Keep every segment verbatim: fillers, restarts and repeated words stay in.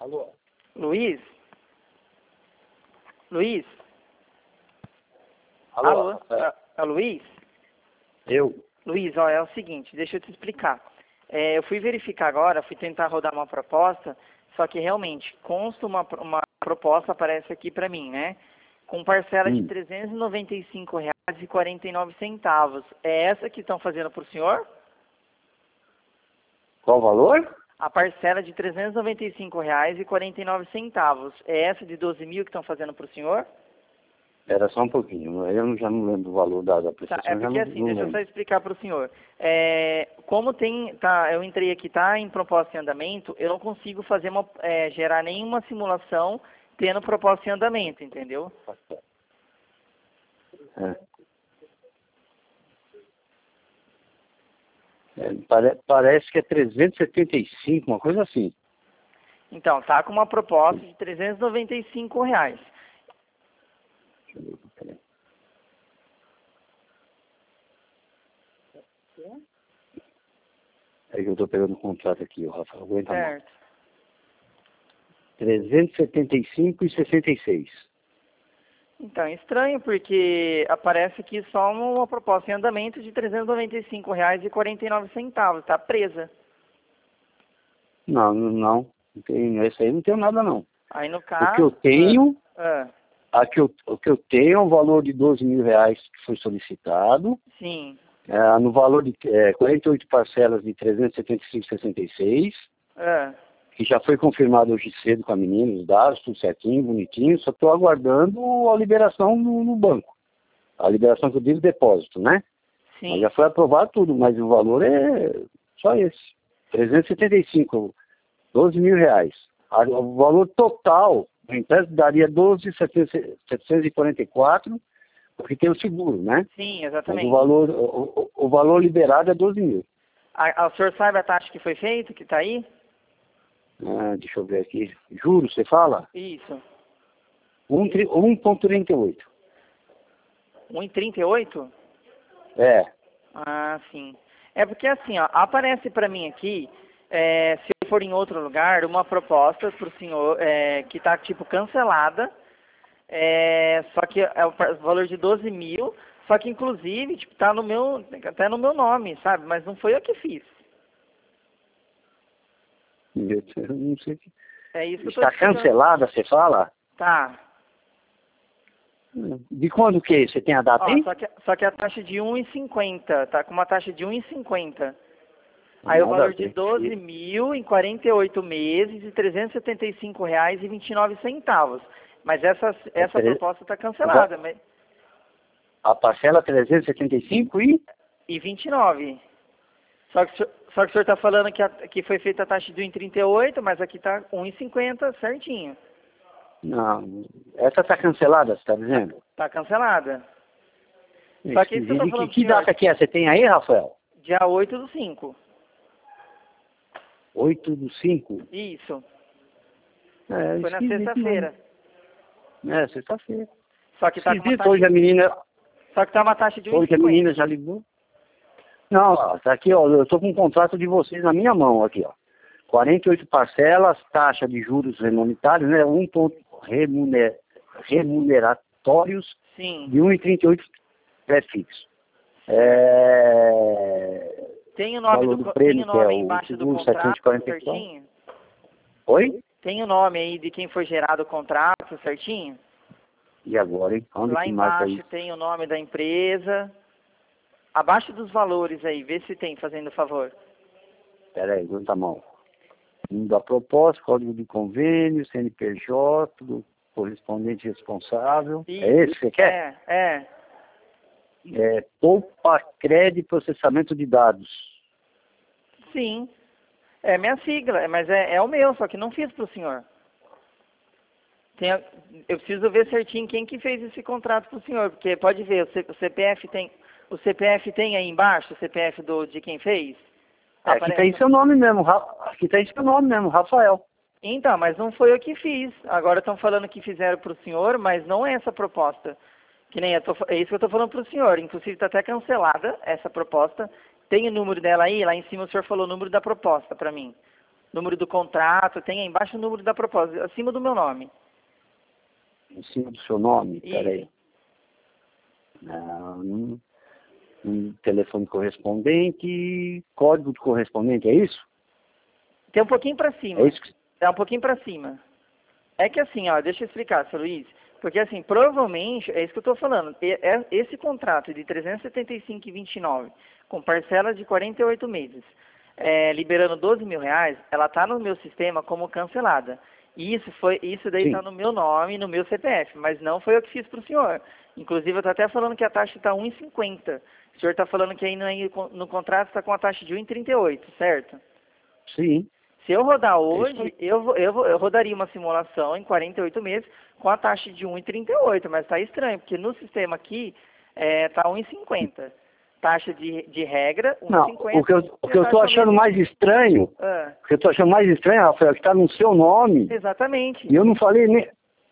Alô? Luiz? Luiz? Alô? Alô? É. É, é o Luiz? Eu? Luiz, ó, é o seguinte, deixa eu te explicar. É, eu fui verificar agora, fui tentar rodar uma proposta, só que realmente consta uma, uma proposta, aparece aqui pra mim, né? Com parcela Hum. de trezentos e noventa e cinco reais e quarenta e nove centavos. É essa que estão fazendo pro senhor? Qual o valor? A parcela de trezentos e noventa e cinco reais e quarenta e nove centavos. É essa de doze mil que estão fazendo pro senhor? Era só um pouquinho. Eu já não lembro o valor da, da Tá, prestação. é Eu já porque não, assim, não deixa eu só lembro. explicar para o senhor. É, como tem, tá, eu entrei aqui, tá em proposta em andamento, eu não consigo fazer uma, é, gerar nenhuma simulação tendo proposta em andamento, entendeu? É. É, pare- parece que é trezentos e setenta e cinco, uma coisa assim. Então, tá com uma proposta de trezentos e noventa e cinco reais. Deixa eu ver, peraí. É que eu estou pegando o contrato aqui, o Rafa. Aguenta a mão. Certo. trezentos e setenta e cinco e sessenta e seis. Então, é estranho, porque aparece aqui só uma proposta em andamento de trezentos e noventa e cinco reais e quarenta e nove centavos, tá presa. Não, não, não. Não tem, esse aí não tem nada não. Aí no O que eu caso... tenho, Ah, a que eu, o que eu tenho é um valor de doze mil reais que foi solicitado. sim. É, no valor de é, quarenta e oito parcelas de trezentos e setenta e cinco vírgula sessenta e seis, Ah, que já foi confirmado hoje cedo com a menina, os dados, tudo certinho, bonitinho, só estou aguardando a liberação no, no banco. A liberação que eu digo depósito, né? sim. Mas já foi aprovado tudo, mas o valor é só esse. trezentos e setenta e cinco, doze mil reais. A- O valor total do empréstimo daria doze mil setecentos e quarenta e quatro, porque tem o seguro, né? Sim, Mas exatamente. o valor, o, o, o valor liberado é doze mil. A, a, o senhor sabe a taxa que foi feita, que está aí? Ah, deixa eu ver aqui. Juros, você fala? Isso. um vírgula trinta e oito. um vírgula trinta e oito? É. Ah, sim. É porque assim, ó, aparece para mim aqui, é, se eu for em outro lugar, uma proposta para o senhor é, que está tipo cancelada, é, só que é o pa- valor de doze mil, só que inclusive tipo, tá no meu, até no meu nome, sabe? Mas não foi eu que fiz. Eu não sei. se- É isso que eu tô Está explicando. cancelada, você fala? Tá. De quando que é? Você tem a data Ó, aí? só que, só que a taxa de um vírgula cinquenta, tá com uma taxa de um vírgula cinquenta. Aí o Nada a valor de ver. doze mil em quarenta e oito meses e trezentos e setenta e cinco reais e vinte e nove centavos. Mas essa, essa tre- proposta está cancelada, mas, A parcela trezentos e setenta e cinco e... e vinte e nove. Só que, o senhor- só que o senhor está falando que, a, que foi feita a taxa de um vírgula trinta e oito, mas aqui está um vírgula cinquenta certinho. Não, essa está cancelada, você está dizendo? Está cancelada. É Só que isso que eu estou esquisito. E falando que, pro que senhor, data que é? Você tem aí, Rafael? dia oito do cinco. oito do cinco? Isso, É, foi na esquisito, mas... sexta-feira. É, sexta-feira. Só que está com uma Esquisito, hoje taxa, a menina... só que tá uma taxa de Hoje a menina um vírgula cinquenta. já ligou. Não, ó, tá aqui, ó, eu estou com um contrato de vocês na minha mão, aqui, ó. quarenta e oito parcelas, taxa de juros remuneratórios, né? Um ponto remuner, remuneratórios Sim. de um vírgula trinta e oito pré-fixo. É... Tem o O nome valor do, do co- tem prêmio, o que é nome aí o embaixo do seguro setecentos e contrato quarenta e quatro. certinho? Oi? Tem o nome aí de quem foi gerado o contrato certinho? E agora, hein? Onde Lá que marca embaixo isso? tem o nome da empresa. Abaixo dos valores aí, vê se tem, fazendo favor. Pera aí, aguenta a mão. Número da proposta, código de convênio, C N P J, do correspondente responsável. Isso. É esse que você quer? É, é. É Poupa Crédito Processamento de Dados. Sim. É minha sigla, mas é, é o meu, só que não fiz pro senhor. Tem a- eu preciso ver certinho quem que fez esse contrato pro senhor, porque pode ver, o, C, o C P F tem. O C P F tem aí embaixo, o C P F do, de quem fez? É, aqui Aparece. tem seu nome mesmo, Ra- aqui tem seu nome mesmo, Rafael. Então, mas não foi eu que fiz. Agora estão falando que fizeram para o senhor, mas não é essa a proposta. Que nem eu tô, é isso que eu estou falando para o senhor. Inclusive está até cancelada essa proposta. Tem o número dela aí, lá em cima o senhor falou o número da proposta para mim. número do contrato, tem aí embaixo o número da proposta, acima do meu nome. Em cima do seu nome? Isso. Peraí. Não, um, um telefone correspondente, código de correspondente, é isso? Tem um pouquinho para cima. É isso que... É um pouquinho para cima. É que assim, ó, deixa eu explicar, seu Luiz. Porque assim, provavelmente, é isso que eu estou falando, esse contrato de trezentos e setenta e cinco reais e vinte e nove centavos, com parcela de quarenta e oito meses, é, liberando doze mil reais, ela está no meu sistema como cancelada. E isso, foi, isso daí está no meu nome, no meu C P F, mas não foi eu que fiz para o senhor. Inclusive, eu estou até falando que a taxa está um real e cinquenta centavos. O senhor está falando que aí no, no contrato está com a taxa de um real e trinta e oito centavos, certo? Sim. Se eu rodar hoje, eu, vou, eu, vou, eu rodaria uma simulação em quarenta e oito meses com a taxa de um real e trinta e oito centavos, mas está estranho, porque no sistema aqui está um real e cinquenta centavos. Taxa de, de regra, um real e cinquenta centavos. O que eu, o que eu estou achando mais estranho, ah. o que eu estou achando mais estranho, Rafael, é que está no seu nome. Exatamente. E eu não falei nem...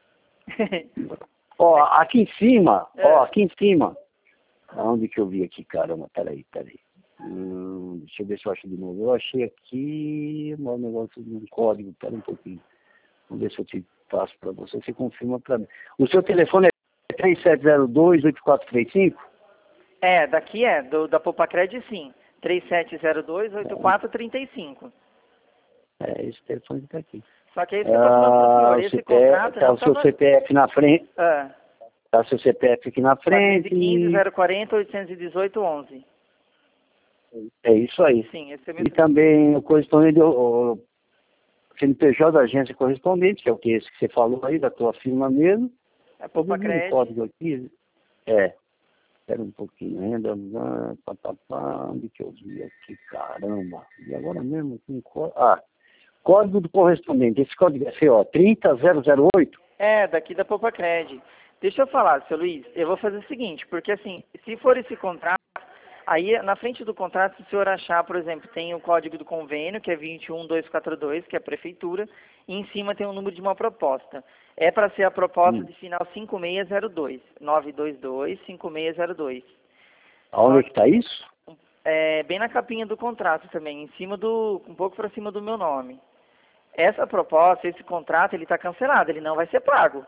Ó, aqui em cima, é. ó, aqui em cima. Aonde que eu vi aqui, caramba? Peraí, peraí. Hum, deixa eu ver se eu acho de novo. Eu achei aqui um negócio de um código, pera um pouquinho. Vamos ver se eu te passo para você, você confirma para mim. O seu telefone é três sete zero dois, oito quatro três cinco? É, daqui é, do, da Popacred sim. três sete zero dois, oito quatro três cinco. É, esse telefone está aqui. Só que é isso que eu estou falando para o senhor, esse C P F, contrato... tá o seu C P F na frente. Ah. Tá o seu C P F aqui na frente. quatrocentos e quinze, zero quarenta, oitocentos e dezoito, onze. É isso aí. Sim, esse é meu... E também o correspondente, o, o C N P J da agência correspondente, que é o que esse que você falou aí, da tua firma mesmo. É Popacred. Um código aqui. É. Espera um pouquinho, renda, pá, pá, pá, onde que eu vi aqui, caramba. E agora mesmo, com código. Ah, código do correspondente. Esse código é C O trinta zero zero oito? É, daqui da Popacred. Deixa eu falar, seu Luiz, eu vou fazer o seguinte, porque assim, se for esse contrato, aí na frente do contrato, se o senhor achar, por exemplo, tem o código do convênio, que é vinte e um mil duzentos e quarenta e dois, que é a prefeitura, e em cima tem o número de uma proposta. É para ser a proposta hum. de final cinco seis zero dois, nove dois dois, cinco seis zero dois. Aonde que está isso? É, bem na capinha do contrato também, em cima do, um pouco para cima do meu nome. Essa proposta, esse contrato, ele está cancelado, ele não vai ser pago.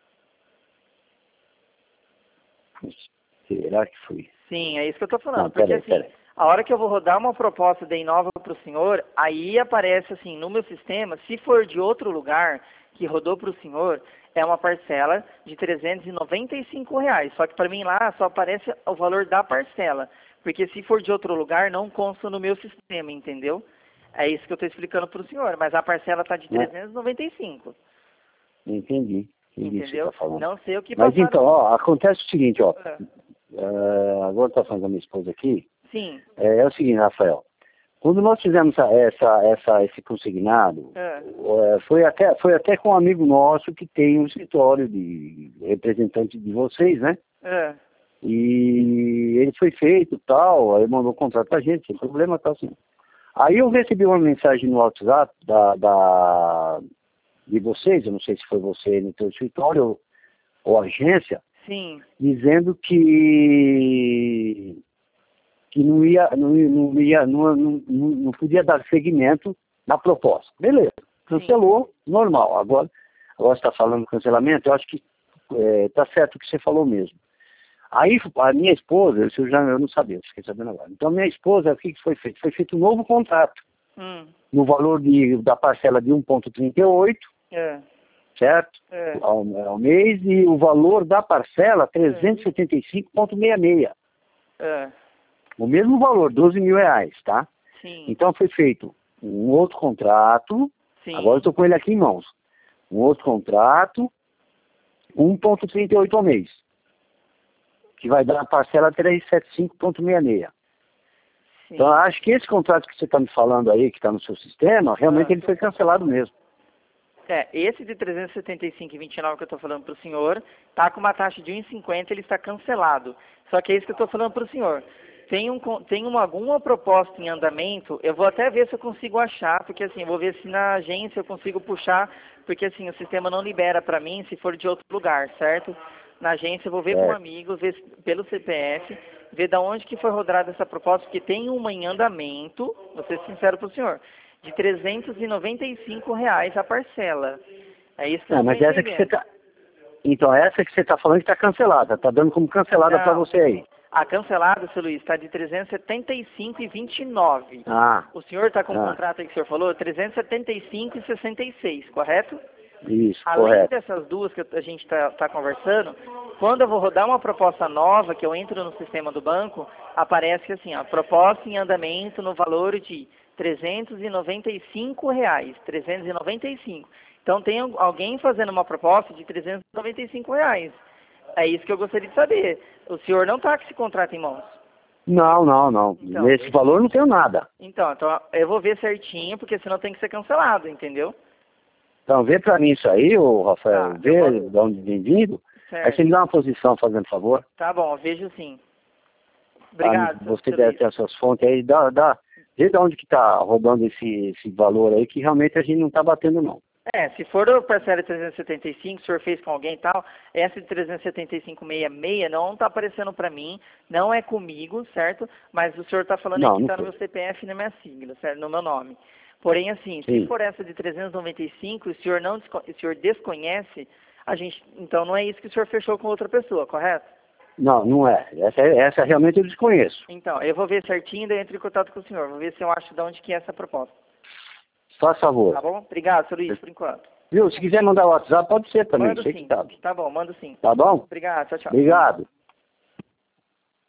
Será que foi? Sim, é isso que eu estou falando. Não, porque pera, assim, pera. a hora que eu vou rodar uma proposta de nova para o senhor, aí aparece assim, no meu sistema, se for de outro lugar que rodou para o senhor, é uma parcela de trezentos e noventa e cinco reais. Só que para mim lá só aparece o valor da parcela. Porque se for de outro lugar, não consta no meu sistema, entendeu? É isso que eu estou explicando para o senhor. Mas a parcela está de trezentos e noventa e cinco. Entendi. Entendi. Entendeu? Tá não sei o que Mas passaram... então, ó, acontece o seguinte, ó. É. Uh, agora está falando com a minha esposa aqui. Sim. É, é o seguinte, Rafael. Quando nós fizemos essa, essa, essa, esse consignado, é. uh, foi, até, foi até com um amigo nosso que tem um escritório de representante de vocês, né? É. E ele foi feito tal, aí mandou o contrato pra gente, sem problema, tal, assim. Aí eu recebi uma mensagem no WhatsApp da, da, de vocês, eu não sei se foi você no teu escritório ou, ou agência, Sim. dizendo que, que não, ia, não, não, ia, não, não, não podia dar seguimento na proposta. Beleza, cancelou, sim. Normal. Agora, agora você está falando cancelamento, eu acho que está é, certo o que você falou mesmo. Aí a minha esposa, isso eu já eu não sabia, eu fiquei sabendo agora. Então a minha esposa, o que foi feito? Foi feito um novo contrato, hum. no valor de, da parcela de um vírgula trinta e oito, é. certo? É. Ao, ao mês, e o valor da parcela trezentos e setenta e cinco vírgula sessenta e seis. É. O mesmo valor, doze mil reais, tá? Sim. Então foi feito um outro contrato, sim. Agora eu estou com ele aqui em mãos, um outro contrato, um vírgula trinta e oito ao mês, que vai dar a parcela trezentos e setenta e cinco vírgula sessenta e seis. Sim. Então, acho que esse contrato que você está me falando aí, que está no seu sistema, realmente ah, ele foi cancelado mesmo. É, esse de trezentos e setenta e cinco vírgula vinte e nove que eu estou falando para o senhor, está com uma taxa de um vírgula cinquenta, ele está cancelado. Só que é isso que eu estou falando para o senhor. Tem, um, tem uma, alguma proposta em andamento, eu vou até ver se eu consigo achar, porque assim, eu vou ver se na agência eu consigo puxar, porque assim, o sistema não libera para mim se for de outro lugar, certo? Na agência eu vou ver é. com um amigo, ver pelo C P F, ver de onde que foi rodada essa proposta, porque tem uma em andamento, vou ser sincero para o senhor, de trezentos e noventa e cinco reais a parcela. É isso que eu Não, não mas tô essa que você entendendo. tá... Então, essa que você tá falando que tá cancelada. Tá dando como cancelada Não. pra você aí. A cancelada, seu Luiz, está de trezentos e setenta e cinco reais e vinte e nove centavos. Ah, O senhor está com o ah, contrato aí que o senhor falou, trezentos e setenta e cinco reais e sessenta e seis centavos, correto? isso, Além correto. dessas duas que a gente está tá conversando, quando eu vou rodar uma proposta nova, que eu entro no sistema do banco, aparece assim, ó, proposta em andamento no valor de trezentos e noventa e cinco reais, trezentos e noventa e cinco. Então tem alguém fazendo uma proposta de trezentos e noventa e cinco reais. É isso que eu gostaria de saber. O senhor não está com esse contrato em mãos. Não, não, não. Então. Nesse valor eu não tenho nada. Então, então eu vou ver certinho, porque senão tem que ser cancelado, entendeu? Então, vê pra mim isso aí, ô Rafael. Tá, Vê eu vou- de onde vem vindo. Aí Certo. você me dá uma posição, fazendo favor. Tá bom, eu vejo sim. Tá? Obrigado, seu- Você seu deve Luiz. ter as suas fontes aí. Dá, dá, vê de onde que tá rodando esse, esse valor aí, que realmente a gente não tá batendo, não. É, se for o parcela de trezentos e setenta e cinco, o senhor fez com alguém e tal, essa de trezentos e setenta e cinco reais e sessenta e seis não está aparecendo para mim, não é comigo, certo? Mas o senhor está falando Não, aí que não está no foi. meu C P F e na minha sigla, certo? No meu nome. Porém, assim, Sim. se for essa de trezentos e noventa e cinco, o senhor não desco- o senhor desconhece, a gente, então não é isso que o senhor fechou com outra pessoa, correto? Não, não é. Essa, essa realmente eu desconheço. Então, eu vou ver certinho, daí eu entro em contato com o senhor, vou ver se eu acho de onde que é essa proposta. Faz favor. Tá bom? Obrigado, seu Luiz, por enquanto. Viu? Se quiser mandar o WhatsApp, pode ser também. Mando Sei sim. que tá. Tá bom, mando sim. Tá bom? Obrigado, tchau, tchau. Obrigado.